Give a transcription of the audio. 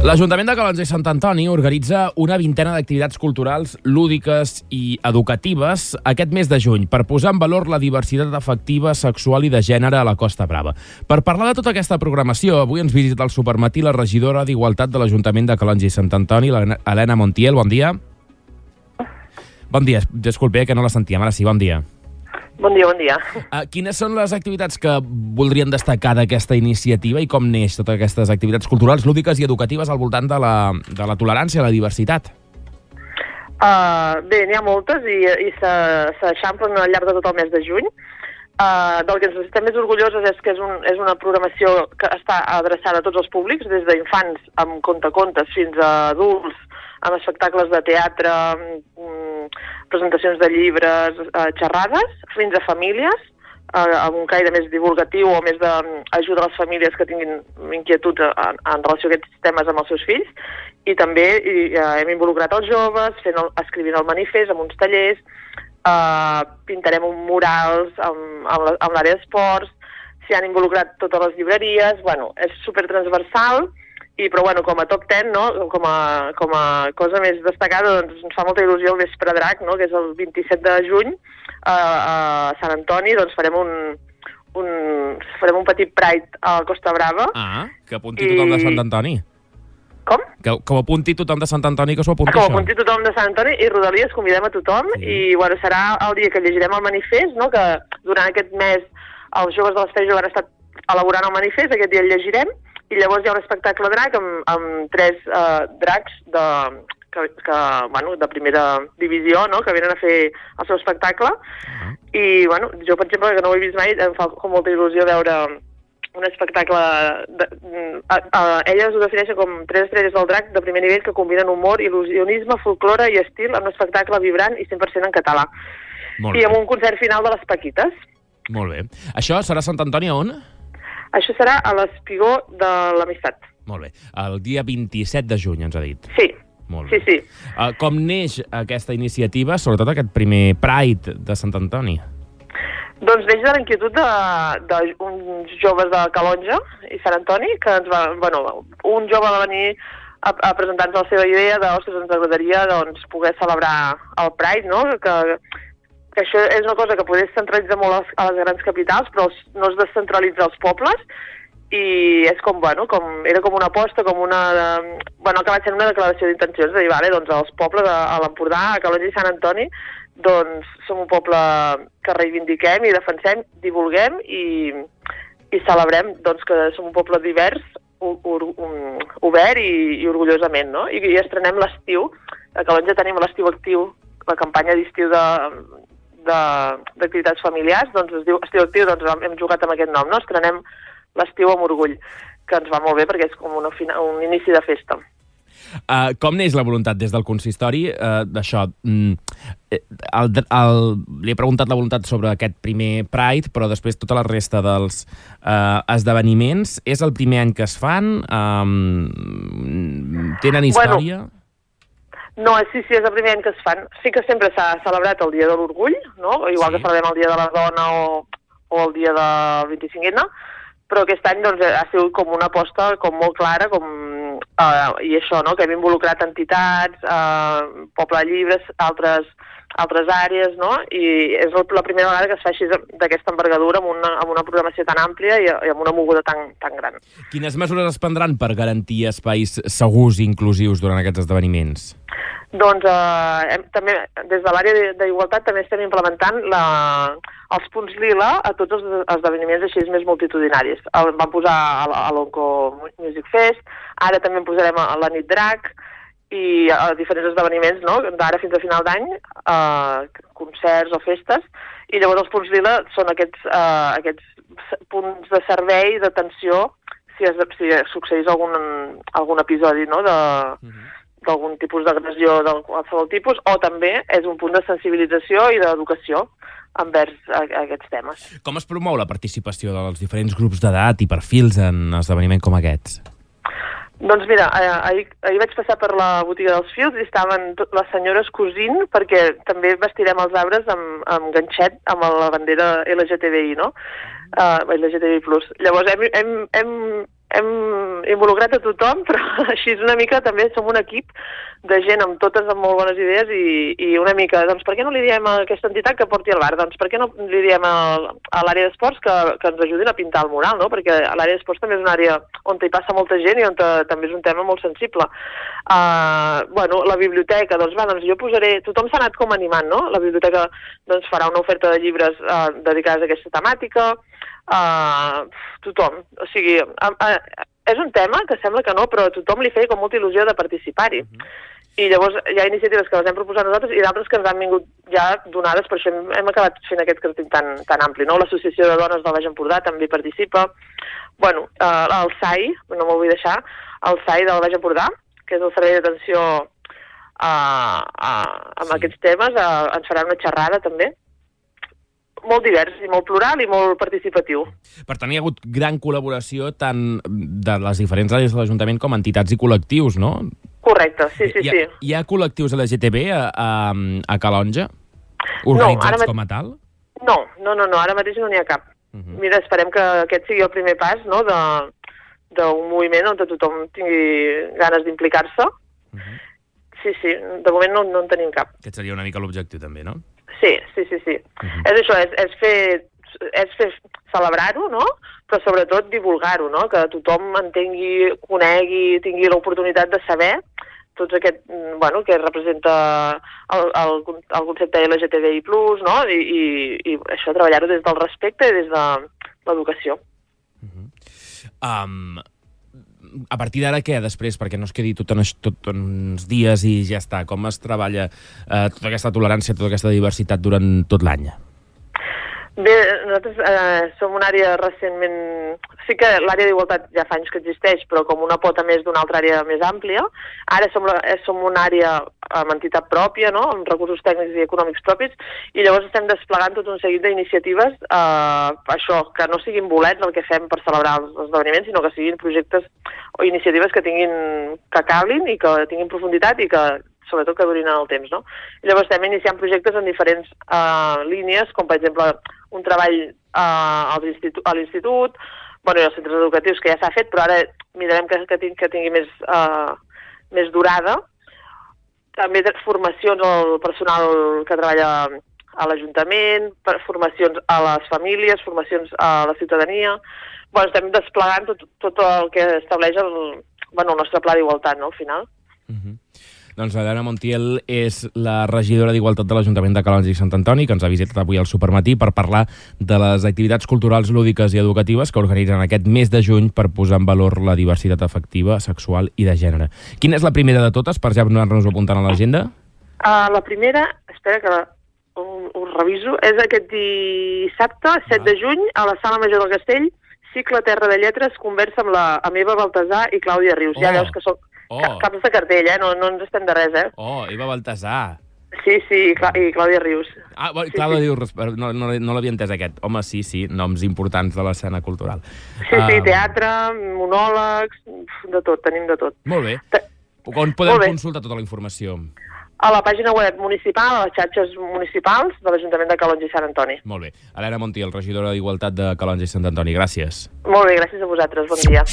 L'Ajuntament de Calonge i Sant Antoni organitza una vintena d'activitats culturals, lúdiques i educatives aquest mes de juny per posar en valor la diversitat afectiva, sexual i de gènere a la Costa Brava. Per parlar de tota aquesta programació, avui ens visita al Supermatí la regidora d'Igualtat de l'Ajuntament de Calonge i Sant Antoni, Helena Montiel. Bon dia. Bon dia. Disculpe, que no la sentíem. Ara sí, bon dia. Bon dia, bon dia. Quines són les activitats que voldrien destacar d'aquesta iniciativa i com neix totes aquestes activitats culturals, lúdiques i educatives al voltant de la tolerància i la diversitat? Bé, n'hi ha moltes i s'eixamplen al llarg de tot el mes de juny. Del que ens estem més orgullosos és que és una programació que està adreçada a tots els públics, des d'infants amb contacontes fins a adults, amb espectacles de teatre, presentacions de llibres, xerrades, fins a famílies, amb un caire més divulgatiu o més d'ajuda a les famílies que tinguin inquietuds en relació a aquests temes amb els seus fills. I també hem involucrat els joves, escrivint el manifest amb uns tallers, pintarem murals amb l'àrea d'esports, s'hi han involucrat totes les llibreries, bueno, és supertransversal, però bueno, com a top 10, no? com a cosa més destacada, doncs ens fa molta il·lusió el Vespre Drac, no? Que és el 27 de juny, a Sant Antoni, doncs farem un petit Pride a la Costa Brava. Que apunti tothom de Sant Antoni. Com? Que ho apunti tothom de Sant Antoni, que s'ho apunti això. Que ho apunti tothom de Sant Antoni i Rodalies, convidem a tothom, sí. I bueno, serà el dia que llegirem el manifest, no? Que durant aquest mes els joves de l'Espai Jove han estat elaborant el manifest, aquest dia el llegirem, i llavors hi ha un espectacle drac amb 3 dracs de primera divisió, no? Que venen a fer el seu espectacle. I bueno, jo, per exemple, que no ho he vist mai, em fa com molta il·lusió veure un espectacle... Elles ho defineixen com 3 estrelles del drac de primer nivell que combinen humor, il·lusionisme, folklore i estil en un espectacle vibrant i 100% en català. I amb un concert final de les Paquites. Molt bé. Això serà Sant Antoni a on? Això serà a l'Espigó de l'Amistat. Molt bé. El dia 27 de juny, ens ha dit. Sí. Molt bé. Sí. Com neix aquesta iniciativa, sobretot aquest primer Pride de Sant Antoni? Doncs neix de la inquietud d'uns joves de Calonge i Sant Antoni, que un jove va venir a presentar-nos la seva idea de, ostres, ens agradaria poder celebrar el Pride, no? Que això és una cosa que poder centralitzar molt a les grans capitals, però no es descentralitza als pobles, i és era com una aposta, com una... ha acabat sent una declaració d'intencions, de dir, vale, doncs els pobles a l'Empordà, a Calonge i Sant Antoni, doncs som un poble que reivindiquem i defensem, divulguem i celebrem doncs, que som un poble divers, obert i orgullosament, no? I estrenem l'estiu. A Calonge tenim l'estiu actiu, la campanya d'estiu d'activitats familiars, doncs es diu Estiu Actiu, doncs hem jugat amb aquest nom, no? Estrenem l'estiu amb orgull, que ens va molt bé perquè és com un inici de festa. Com neix la voluntat des del consistori d'això? Li he preguntat la voluntat sobre aquest primer Pride, però després tota la resta dels esdeveniments. És el primer any que es fan? Tenen història? No, sí, és el primer any que es fan. Sí que sempre s'ha celebrat el Dia de l'Orgull, no? Igual que celebrem el Dia de la Dona o el dia del 25N, però aquest any doncs, ha sigut com una aposta com molt clara, i això, no? Que hem involucrat entitats, Poble de Llibres, altres àrees, no? I és la primera vegada que es fa així d'aquesta envergadura amb una programació tan àmplia i amb una moguda tan gran. Quines mesures es prendran per garantir espais segurs i inclusius durant aquests esdeveniments? Doncs també des de l'àrea d'Igualtat també estem implementant els punts lila a tots els esdeveniments així més multitudinaris. El vam posar a l'Onco Music Fest, ara també en posarem a la Nit Drac i a diferents esdeveniments, no? D'ara fins a final d'any, concerts o festes, i llavors els punts lila són aquests punts de servei, d'atenció, si succeís algun episodi, no? D'algun tipus d'agressió de qualsevol tipus, o també és un punt de sensibilització i d'educació envers aquests temes. Com es promou la participació dels diferents grups d'edat i perfils en esdeveniments com aquests? Doncs mira, ahir vaig passar per la botiga dels fils i estaven les senyores cosint, perquè també vestirem els arbres amb ganxet, amb la bandera LGTBI, no? LGTBI+. Llavors hem hem involucrat a tothom, però així és una mica, també som un equip de gent amb totes amb molt bones idees i una mica, doncs per què no li diem a aquesta entitat que porti el bar? Doncs per què no li diem a l'àrea d'esports que ens ajudin a pintar el mural, no? Perquè l'àrea d'esports també és una àrea on hi passa molta gent i on també és un tema molt sensible. La biblioteca, doncs jo posaré, tothom s'ha anat com animant, no? La biblioteca doncs farà una oferta de llibres dedicats a aquesta temàtica, tothom, o sigui, és un tema que sembla que no, però a tothom li feia com molta il·lusió de participar-hi. I llavors hi ha iniciatives que les hem proposat nosaltres i d'altres que ens han vingut ja donades, per això hem acabat fent aquest cartell tan ampli, no? L'Associació de Dones del Baix Empordà també participa. Bueno, el SAI, no m'ho vull deixar, el SAI del Baix Empordà, que és el Servei d'Atenció amb aquests temes, ens farà una xerrada també, molt divers i molt plural i molt participatiu. Per tant, hi ha hagut gran col·laboració tant de les diferents àrees de l'Ajuntament com entitats i col·lectius, no? Correcte, sí. Hi ha col·lectius LGTB a Calonge? Organitzats com a tal? No, ara mateix no n'hi ha cap. Mira, esperem que aquest sigui el primer pas, no?, d'un moviment on tothom tingui ganes d'implicar-se. Sí, de moment no en tenim cap. Aquest seria una mica l'objectiu també, no? Sí. És això, és fer celebrar-ho, no?, però sobretot divulgar-ho, no?, que tothom entengui, conegui, tingui l'oportunitat de saber tot aquest, que representa el concepte LGTBI+, no?, i això, treballar-ho des del respecte i des de l'educació. A partir d'ara què, després? Perquè no es quedi tot uns dies i ja està. Com es treballa tota aquesta tolerància, tota aquesta diversitat durant tot l'any? Bé, nosaltres som una àrea recentment... Sí que l'àrea d'igualtat ja fa anys que existeix, però com una pota més d'una altra àrea més àmplia. Ara som una àrea amb entitat pròpia, no?, amb recursos tècnics i econòmics propis, i llavors estem desplegant tot un seguit d'iniciatives, això, que no siguin bolets el que fem per celebrar els esdeveniments, sinó que siguin projectes o iniciatives que calin i que tinguin profunditat i que sobretot que durin en el temps, no? I llavors estem iniciant projectes en diferents línies, com per exemple un treball a l'institut, i als centres educatius, que ja s'ha fet, però ara mirarem que tingui més durada. També formacions al personal que treballa a l'Ajuntament, formacions a les famílies, formacions a la ciutadania. Estem desplegant tot el que estableix el nostre pla d'igualtat, no?, al final. Doncs l'Helena Montiel és la regidora d'Igualtat de l'Ajuntament de Calonge i Sant Antoni, que ens ha visitat avui al Supermatí per parlar de les activitats culturals, lúdiques i educatives que organitzen aquest mes de juny per posar en valor la diversitat afectiva, sexual i de gènere. Quina és la primera de totes, per ja anar-nos apuntant a l'agenda? La primera, espera que ho reviso, és aquest dissabte, 7 de juny, a la Sala Major del Castell, cicle Terra de Lletres, conversa amb Eva Baltasar i Clàudia Rius. Ja veus que són caps de cartell, no ens estem de res, Eva Baltasar. Sí, i Clàudia Rius. Clàudia Rius, no l'havia entès aquest. Home, sí, noms importants de l'escena cultural. Sí, teatre, monòlegs, de tot, tenim de tot. Molt bé. On podem consultar tota la informació? A la pàgina web municipal, a les xarxes municipals de l'Ajuntament de Calonge i Sant Antoni. Molt bé. Helena Montiel, regidora d'Igualtat de Calonge i Sant Antoni. Gràcies. Molt bé, gràcies a vosaltres. Bon dia.